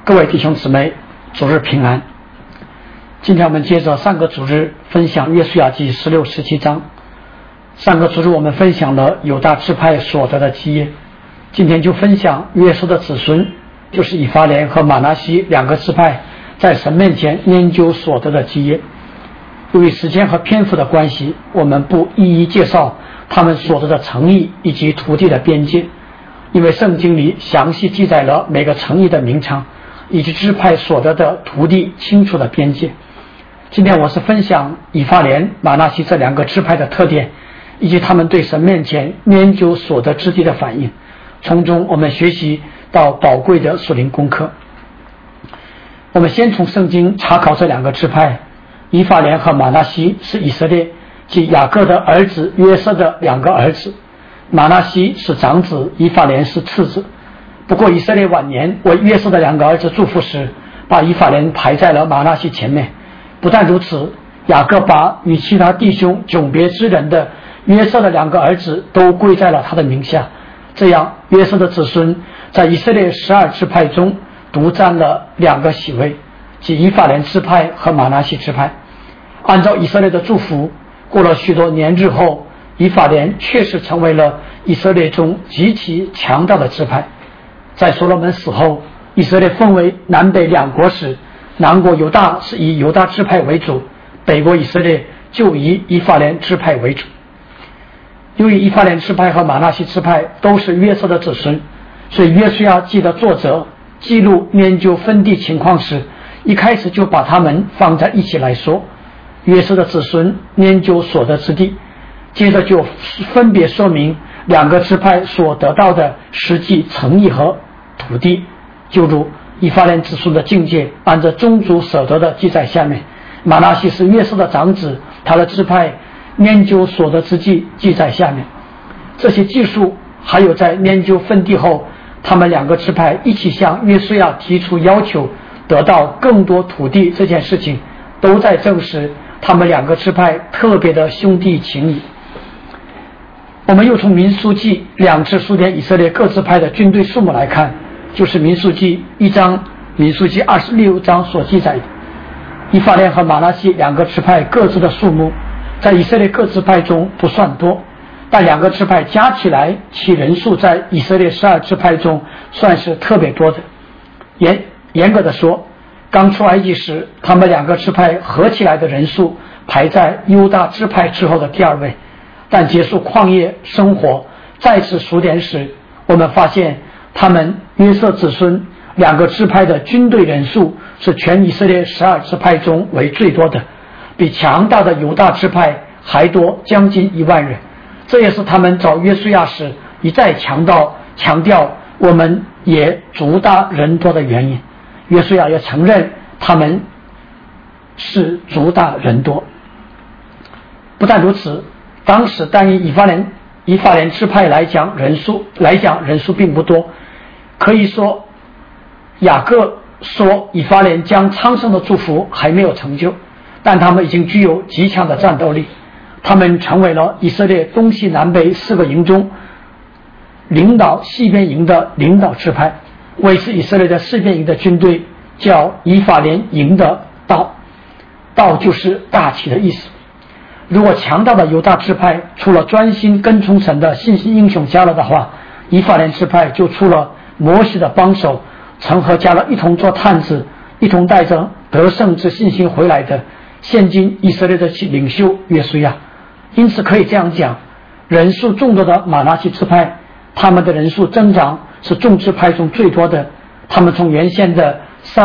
各位弟兄姊妹，主日平安。今天我们接着上个主日分享约书亚记16、17章。上个主日我们分享了犹大支派所得的基业，今天就分享约瑟的子孙，就是以法莲和玛拿西两个支派在神面前研究所得的基业。由于时间和篇幅的关系，我们不一一介绍他们所得的城邑以及土地的边界，因为圣经里详细记载了每个城邑的名称以及支派所得的土地清楚的边界。今天我是分享以法莲、玛拿西这两个支派的特点，以及他们对神面前研究所得之地的反应，从中我们学习到宝贵的属灵功课。我们先从圣经查考这两个支派。以法莲和玛拿西是以色列即雅各的儿子约瑟的两个儿子，玛拿西是长子，以法莲是次子。不过以色列晚年为约瑟的两个儿子祝福时，把以法莲排在了玛拿西前面。不但如此，雅各把与其他弟兄迥别之人的约瑟的两个儿子都归在了他的名下，这样约瑟的子孙在以色列12支派中独占了两个席位，即以法莲支派和玛拿西支派。按照以色列的祝福，过了许多年日后，以法莲确实成为了以色列中极其强大的支派。在所罗门死后，以色列分为南北两国时，南国犹大是以犹大支派为主，北国以色列就以以法莲支派为主。由于以法莲支派和玛拿西支派都是约瑟的子孙，所以约书亚记的作者记录研究分地情况时，一开始就把他们放在一起来说。约瑟的子孙研究所得之地，接着就分别说明两个支派所得到的实际城邑和土地，就如以法莲子孙的境界按照宗族所得的记载下面。玛拿西是约瑟的长子，他的支派研究所得之地记载下面。这些记述还有在研究分地后，他们两个支派一起向约书亚提出要求得到更多土地这件事情，都在证实他们两个支派特别的兄弟情谊。我们又从民数记两次数点以色列各支派的军队数目来看，就是民数记1章、民数记26章所记载的。以法莲和玛拿西两个支派各自的数目在以色列各支派中不算多，但两个支派加起来其人数在以色列12支派中算是特别多的。严格的说，刚出埃及时，他们两个支派合起来的人数排在犹大支派之后的第2位。但结束旷野生活再次数点时，我们发现他们约瑟子孙两个支派的军队人数是全以色列12支派中为最多的，比强大的犹大支派还多将近1万人。这也是他们找约书亚时一再强调我们也族大人多的原因。约书亚也承认他们是族大人多。不但如此，当时单以以法莲支派来讲人数并不多。可以说雅各说以法莲将昌盛的祝福还没有成就，但他们已经具有极强的战斗力。他们成为了以色列东西南北4个营中领导西边营的领导支派，维持以色列的西边营的军队叫以法莲营的道就是大旗的意思。如果强大的犹大支派除了专心跟从神的信心英雄加勒的话，以法莲支派就出了摩西的帮手，曾和加勒一同做探子，一同带着得胜之信心回来的现今以色列的领袖约书亚。因此可以这样讲，人数众多的玛拿西支派，他们的人数增长是众支派中最多的。他们从原先的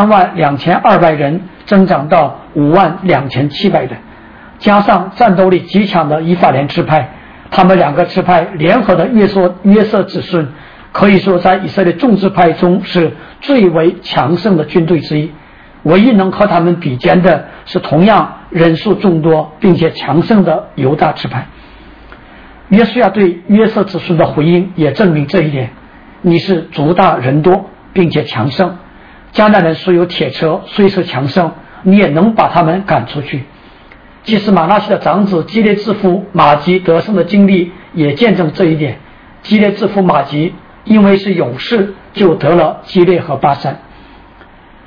32200人增长到52700人，加上战斗力极强的以法莲支派，他们两个支派联合的约瑟子孙，可以说在以色列众支派中是最为强盛的军队之一。唯一能和他们比肩的是同样人数众多并且强盛的犹大支派。约书亚对约瑟子孙的回应也证明这一点：你是族大人多并且强盛，迦南人虽有铁车虽是强盛，你也能把他们赶出去。即使玛拿西的长子基列之父马吉得胜的经历也见证这一点。基列之父马吉因为是勇士，就得了基列和巴珊。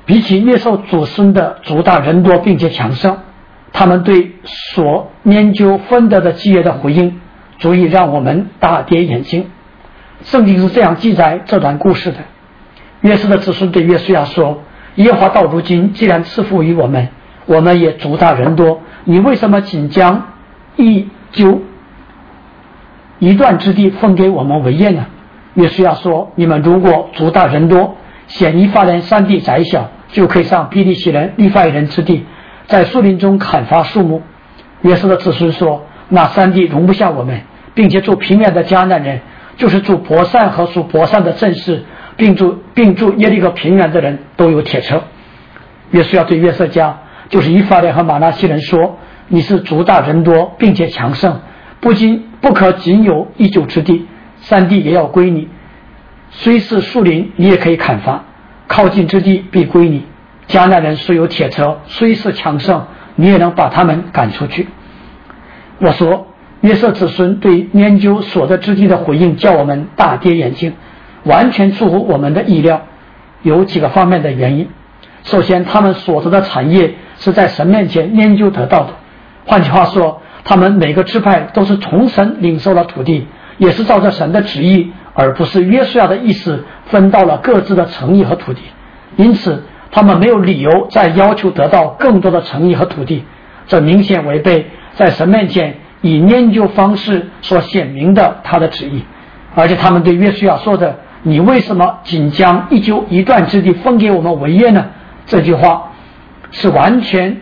比起约瑟祖孙的族大人多并且强盛，他们对所研究分得的基业的回应足以让我们大跌眼镜。圣经是这样记载这段故事的：约瑟的子孙对约书亚说，耶和华到如今既然赐福于我们，我们也族大人多，你为什么仅将一段之地分给我们为业呢？约书亚说，你们如果族大人多，显以法莲山地窄小，就可以上比利洗人、利法人之地，在树林中砍伐树木。约瑟的子孙说，那山地容不下我们，并且住平原的迦南人，就是住伯善和属伯善的正士，并住耶利哥平原的人都有铁车。约书亚对约瑟家，就是以法莲和玛拿西人说，你是族大人多并且强盛，不可仅有一丘之地，山地也要归你，虽是树林你也可以砍伐，靠近之地必归你。迦南人虽有铁车，虽是强盛，你也能把他们赶出去。我说，约瑟子孙对研究所得之地的回应叫我们大跌眼镜，完全出乎我们的意料。有几个方面的原因。首先，他们所得的产业是在神面前研究得到的，换句话说，他们每个支派都是从神领受了土地，也是照着神的旨意，而不是约书亚的意思分到了各自的城邑和土地。因此他们没有理由再要求得到更多的城邑和土地，这明显违背在神面前以研究方式所显明的他的旨意。而且他们对约书亚说的，你为什么仅将一段之地分给我们为业呢？这句话是完全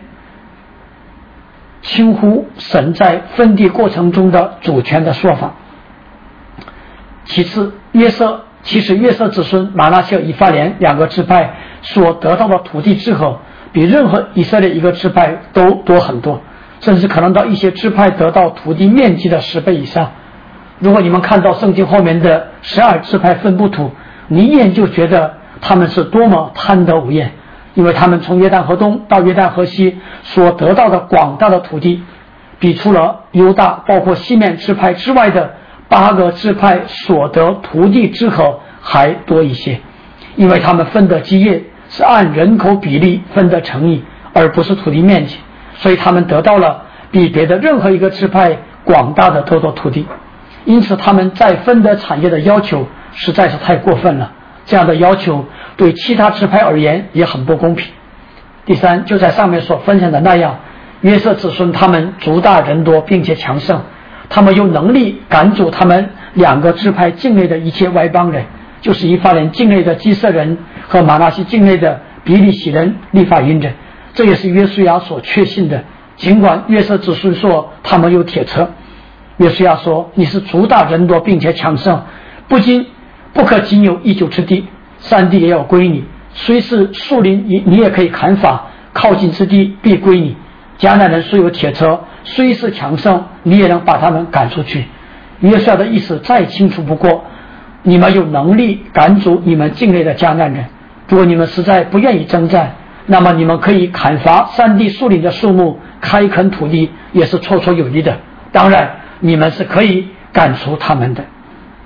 轻忽神在分地过程中的主权的说法。其次，其实约瑟子孙玛拿西和以法莲两个支派所得到的土地之和，比任何以色列一个支派都多很多，甚至可能到一些支派得到土地面积的10倍以上。如果你们看到圣经后面的12支派分布图，你一眼就觉得他们是多么贪得无厌，因为他们从约旦河东到约旦河西所得到的广大的土地，比除了犹大包括西面支派之外的8个支派所得土地之和还多一些。因为他们分的基业是按人口比例分的城邑，而不是土地面积，所以他们得到了比别的任何一个支派广大的多土地。因此他们在分得产业的要求实在是太过分了，这样的要求对其他支派而言也很不公平。第三，就在上面所分享的那样，约瑟子孙他们族大人多并且强盛，他们有能力赶逐他们2个支派境内的一切外邦人，就是以法莲境内的基色人和玛拿西境内的比利洗人、利法因人。这也是约书亚所确信的，尽管约瑟子孙说他们有铁车。约书亚说，你是族大人多并且强盛，不可仅有一丘之地，山地也要归你，虽是树林你也可以砍伐，靠近之地必归你。迦南人虽有铁车，虽是强盛，你也能把他们赶出去。约书亚的意思再清楚不过，你们有能力赶逐你们境内的迦南人，如果你们实在不愿意征战，那么你们可以砍伐山地树林的树木，开垦土地，也是绰绰有余的。当然你们是可以赶出他们的。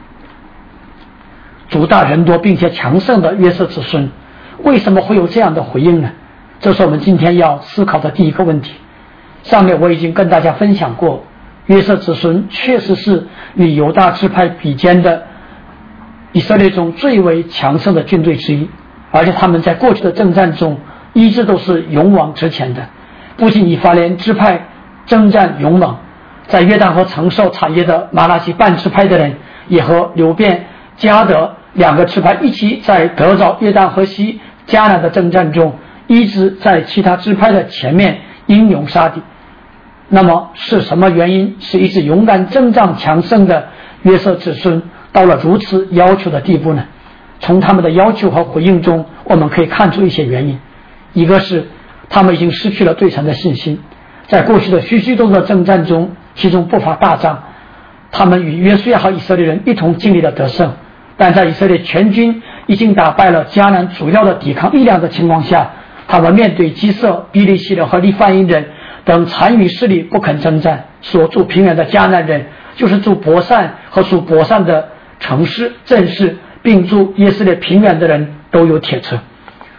族大人多并且强盛的约瑟子孙为什么会有这样的回应呢？这是我们今天要思考的第一个问题。上面我已经跟大家分享过，约瑟子孙确实是与犹大支派比肩的以色列中最为强盛的军队之一，而且他们在过去的征战中一直都是勇往直前的。不仅以法莲支派征战勇猛，在约旦河承受产业的玛拿西半支派的人也和流便、迦得2个支派一起在得着约旦河西迦南的征战中，一直在其他支派的前面英勇杀敌。那么是什么原因使一直勇敢征战强盛的约瑟子孙到了如此要求的地步呢？从他们的要求和回应中，我们可以看出一些原因。一个是他们已经失去了对神的信心，在过去的许多的征战中，其中不乏大仗，他们与约书亚和以色列人一同经历了得胜，但在以色列全军已经打败了迦南主要的抵抗力量的情况下，他们面对基色、比利洗人和利法因人等残余势力不肯征战，所住平原的迦南人，就是住伯善和属伯善的城市、镇市，并住耶斯列平原的人都有铁车。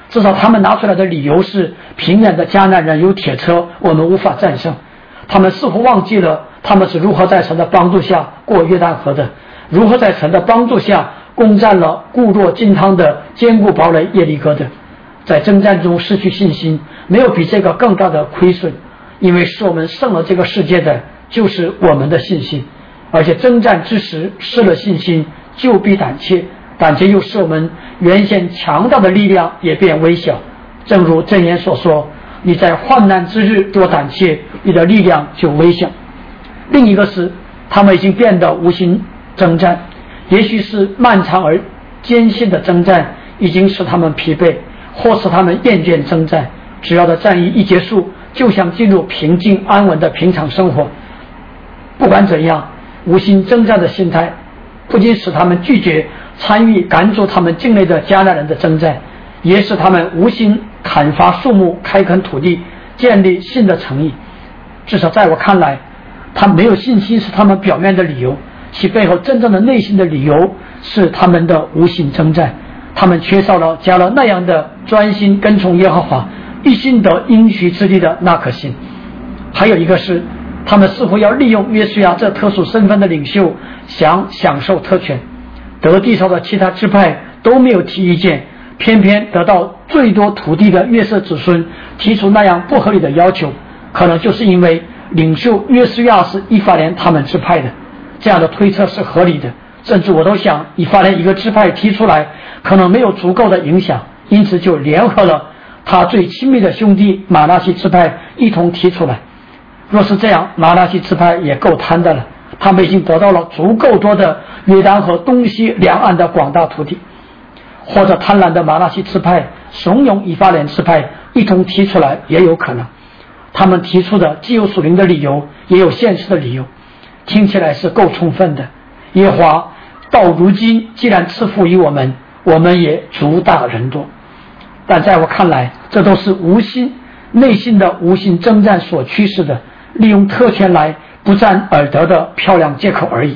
至少他们拿出来的理由是平原的迦南人有铁车，我们无法战胜。他们似乎忘记了他们是如何在神的帮助下过约旦河的，如何在神的帮助下攻占了固若金汤的坚固堡垒耶利哥的。在征战中失去信心，没有比这个更大的亏损，因为使我们胜了这个世界的就是我们的信心。而且征战之时失了信心，就必胆怯，胆怯又使我们原先强大的力量也变微小。正如箴言所说，你在患难之日多胆怯，你的力量就微小。另一个是他们已经变得无心征战，也许是漫长而艰辛的征战已经使他们疲惫，或使他们厌倦征战，只要的战役一结束，就想进入平静安稳的平常生活。不管怎样，无心征战的心态不仅使他们拒绝参与赶逐他们境内的迦南人的征战，也使他们无心砍伐树木，开垦土地，建立新的城邑。至少在我看来，他没有信心是他们表面的理由，其背后真正的内心的理由是他们的无心征战。他们缺少了加了那样的专心跟从耶和华，一心得应许之地的那颗心。还有一个是他们似乎要利用约书亚这特殊身份的领袖，想享受特权。得地上的其他支派都没有提意见，偏偏得到最多土地的约瑟子孙提出那样不合理的要求，可能就是因为领袖约书亚是以法莲他们支派的。这样的推测是合理的，甚至我都想以法莲一个支派提出来可能没有足够的影响，因此就联合了他最亲密的兄弟马拿西支派一同提出来。若是这样，马拿西支派也够贪的了，他们已经得到了足够多的约旦河东西两岸的广大土地。或者贪婪的马拿西支派怂恿以法莲支派一同提出来也有可能。他们提出的既有属灵的理由，也有现实的理由，听起来是够充分的。耶和华到如今既然赐福于我们，我们也足大人多。但在我看来，这都是内心的无心征战所驱使的，利用特权来不战而得的漂亮借口而已。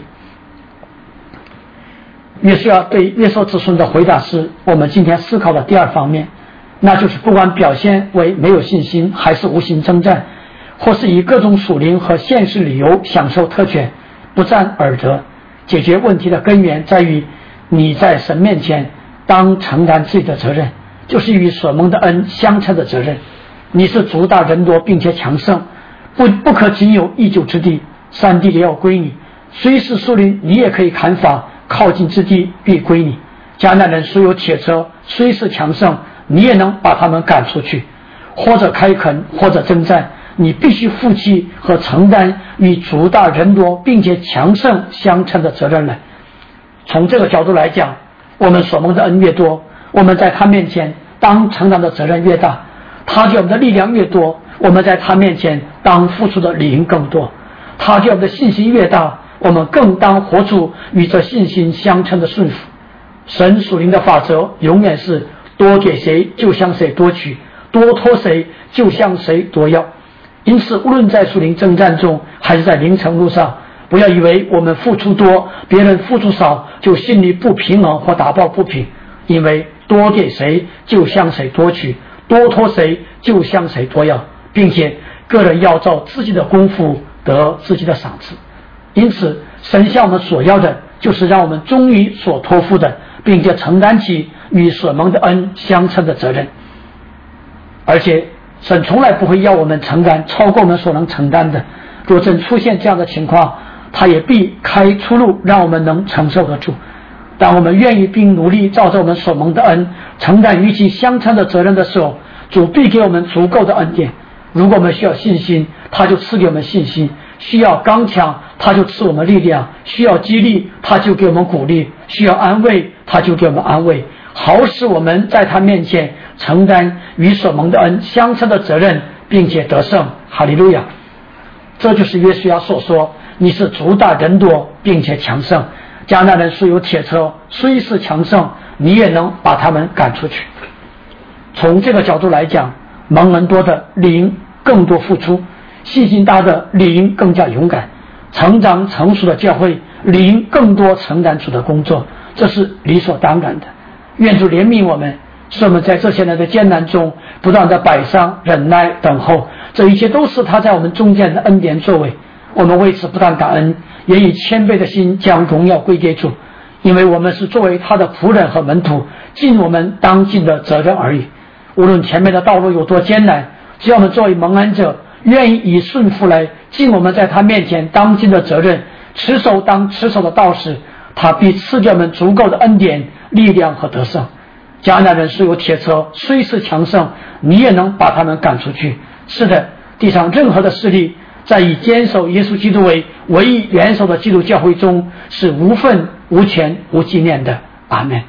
约书亚对约瑟子孙的回答是我们今天思考的第二方面，那就是不管表现为没有信心，还是无心征战，或是以各种属灵和现实理由享受特权，不战而得，解决问题的根源在于你在神面前当承担自己的责任，就是与所蒙的恩相称的责任。你是足大人多并且强盛，不可仅有一久之地，山地也要归你。虽是树林，你也可以砍伐，靠近之地必归你。迦南人虽有铁车，虽是强盛，你也能把他们赶出去，或者开垦，或者征战。你必须负起和承担与足大人多并且强盛相称的责任来。从这个角度来讲，我们所蒙的恩越多，我们在他面前当承担的责任越大，他给我们的力量越多，我们在他面前当付出的理应更多。他给我们的信心越大，我们更当活出与这信心相称的顺服。神属灵的法则永远是多给谁就向谁多取，多托谁就向谁多要。因此无论在属灵征战中还是在灵程路上，不要以为我们付出多，别人付出少，就心里不平衡或打抱不平。因为多给谁就向谁多取，多托谁就向谁多要，并且个人要照自己的功夫得自己的赏赐。因此神向我们所要的就是让我们忠于所托付的，并且承担起与所蒙的恩相称的责任。而且神从来不会要我们承担超过我们所能承担的，若真出现这样的情况，他也必开出路让我们能承受得住。当我们愿意并努力照着我们所蒙的恩承担与其相称的责任的时候，主必给我们足够的恩典。如果我们需要信心，他就赐给我们信心；需要刚强，他就赐我们力量；需要激励，他就给我们鼓励；需要安慰，他就给我们安慰，好使我们在他面前承担与所蒙的恩相称的责任，并且得胜。哈利路亚！这就是约书亚所说，你是足大人多并且强盛。迦南人虽有铁车，虽是强盛，你也能把他们赶出去。从这个角度来讲，蒙恩多的理应更多付出，信心大的理应更加勇敢，成长成熟的教会理应更多承担主的工作，这是理所当然的。愿主怜悯我们， 使我们在这些年的艰难中不断的摆上忍耐等候，这一切都是他在我们中间的恩典作为。我们为此不但感恩，也以谦卑的心将荣耀归给主，因为我们是作为他的仆人和门徒，尽我们当尽的责任而已。无论前面的道路有多艰难，只要我们作为蒙恩者愿意以顺服来尽我们在他面前当尽的责任，持守当持守的道时，他必赐给我们足够的恩典、力量和得胜。迦南人虽有铁车，虽是强盛，你也能把他们赶出去。是的，地上任何的势力在以坚守耶稣基督为唯一元首的基督教会中是无份、无权、无纪念的。阿们。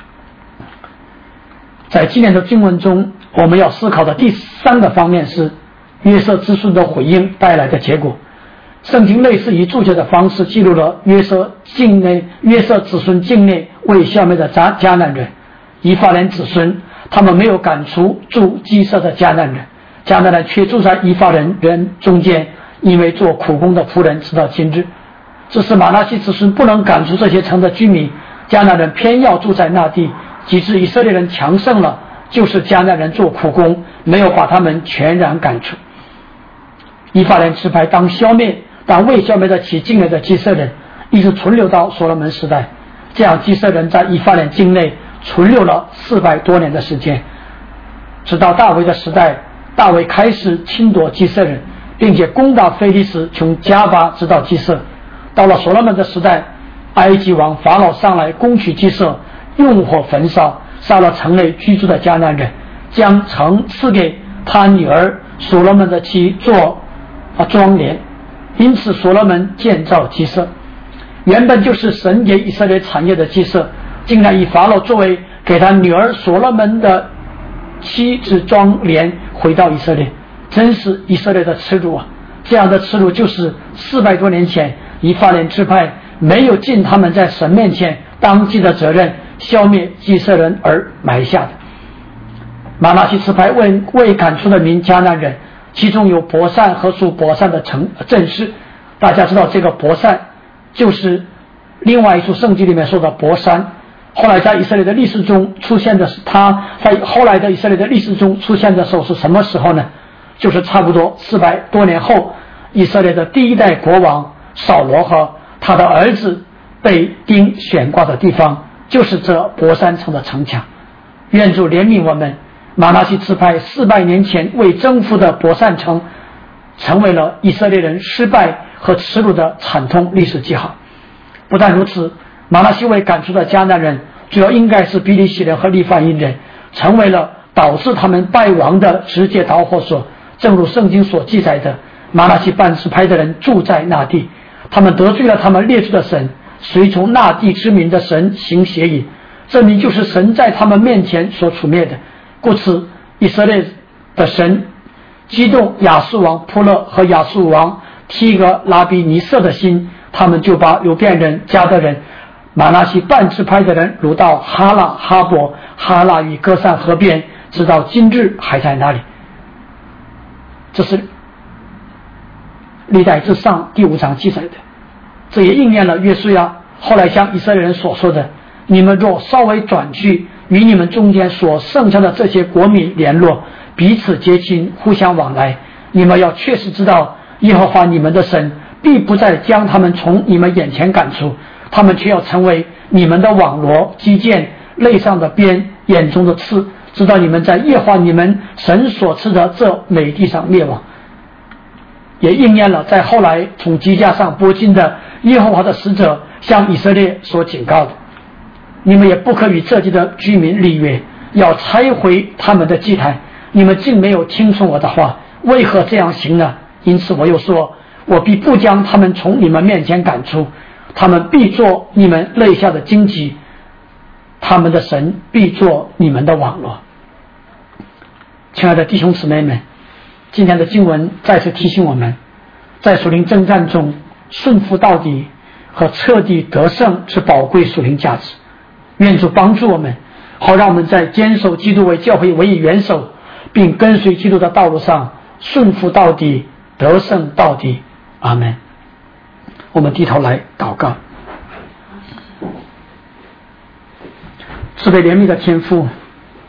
在今年的经文中，我们要思考的第三个方面是约瑟之孙的回应带来的结果。圣经类似以注解的方式记录了约瑟子孙境内未消灭的迦南人。以法莲子孙，他们没有赶出住基色的迦南人，迦南人却住在以法莲人中间，因为做苦工的仆人直到今日。只是马拿西子孙不能赶出这些城的居民，迦南人偏要住在那地，及至以色列人强盛了，就是迦南人做苦工，没有把他们全然赶出。以法莲支派当消灭，但未消灭得起境内的基色人，一直存留到所罗门时代。这样基色人在以法莲境内存留了400多年的时间，直到大卫的时代，大卫开始侵夺基色人，并且攻打非利士，从加巴直到基色。到了所罗门的时代，埃及王法老上来攻取基色，用火焚烧，杀了城内居住的迦南人，将城赐给他女儿所罗门的妻做庄帘。因此所罗门建造基色，原本就是神给以色列产业的基色，竟然以法老作为给他女儿所罗门的妻子庄帘回到以色列，真是以色列的耻辱啊！这样的耻辱就是400多年前以法莲支派没有尽他们在神面前当尽的责任，消灭基色人而埋下的。马拿西支派未赶出的民迦南人，其中有伯善和属伯善的镇市。大家知道这个伯善就是另外一处圣经里面说的伯山，后来在以色列的历史中出现的是他在后来的以色列的历史中出现的时候是什么时候呢？就是差不多400多年后，以色列的第一代国王扫罗和他的儿子被钉悬挂的地方，就是这伯山城的城墙。愿主怜悯我们，马拿西支派400年前未征服的伯善城，成为了以色列人失败和耻辱的惨痛历史记号。不但如此，马拿西为赶出的迦南人，主要应该是比利洗人和利法因人，成为了导致他们败亡的直接导火索。正如圣经所记载的，马拿西半支派的人住在那地，他们得罪了他们列祖的神，随从那地之民的神行邪淫，这名就是神在他们面前所除灭的。故此以色列的神激动亚述王扑勒和亚述王提格拉比尼色的心，他们就把流便人、迦得人、马拿西半支派的人掳到哈拉、哈伯、哈拉与歌散河边，直到今日还在那里。这是历代志上第5章记载的，这也应验了约书亚后来向以色列人所说的：你们若稍微转去，与你们中间所剩下的这些国民联络，彼此结亲，互相往来，你们要确实知道，耶和华你们的神必不再将他们从你们眼前赶出，他们却要成为你们的网罗、击剑、肋上的鞭、眼中的刺，直到你们在耶和华你们神所赐的这美地上灭亡。也应验了在后来从基架上拨经的耶和华的使者向以色列所警告的：你们也不可与这地的居民立约，要拆毁他们的祭坛。你们竟没有听从我的话，为何这样行呢？因此我又说，我必不将他们从你们面前赶出，他们必做你们肋下的荆棘，他们的神必做你们的网络。亲爱的弟兄姊妹们，今天的经文再次提醒我们，在属灵征战中顺服到底和彻底得胜是宝贵属灵价值。愿主帮助我们，好让我们在坚守基督为教会唯一元首，并跟随基督的道路上顺服到底，得胜到底。阿们。我们低头来祷告。慈悲怜悯的天父，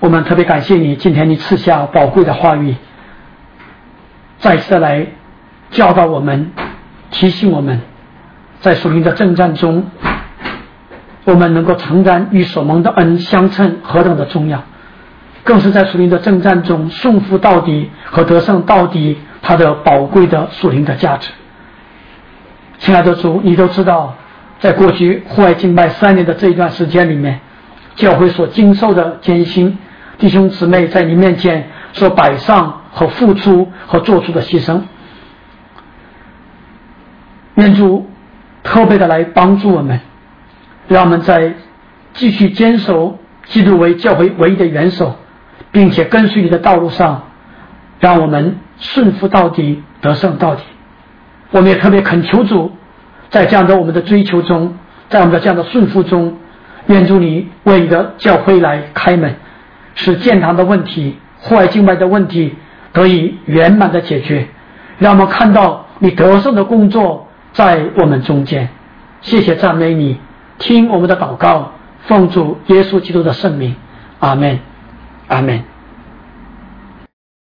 我们特别感谢你，今天你赐下宝贵的话语，再次来教导我们，提醒我们，在属灵的征战中，我们能够承担与所蒙的恩相称何等的重要，更是在属灵的征战中顺服到底和得胜到底它的宝贵的属灵的价值。亲爱的主，你都知道，在过去户外敬拜3年的这一段时间里面，教会所经受的艰辛，弟兄姊妹在你面前所摆上和付出和做出的牺牲，愿主特别的来帮助我们，让我们在继续坚守基督为教会唯一的元首，并且跟随你的道路上，让我们顺服到底，得胜到底。我们也特别恳求主，在这样的我们的追求中，在我们的这样的顺服中，愿主你为你的教会来开门，使建堂的问题、户外敬拜的问题得以圆满的解决，让我们看到你得胜的工作在我们中间。谢谢赞美你，听我们的祷告，奉主耶稣基督的圣名，阿们，阿们。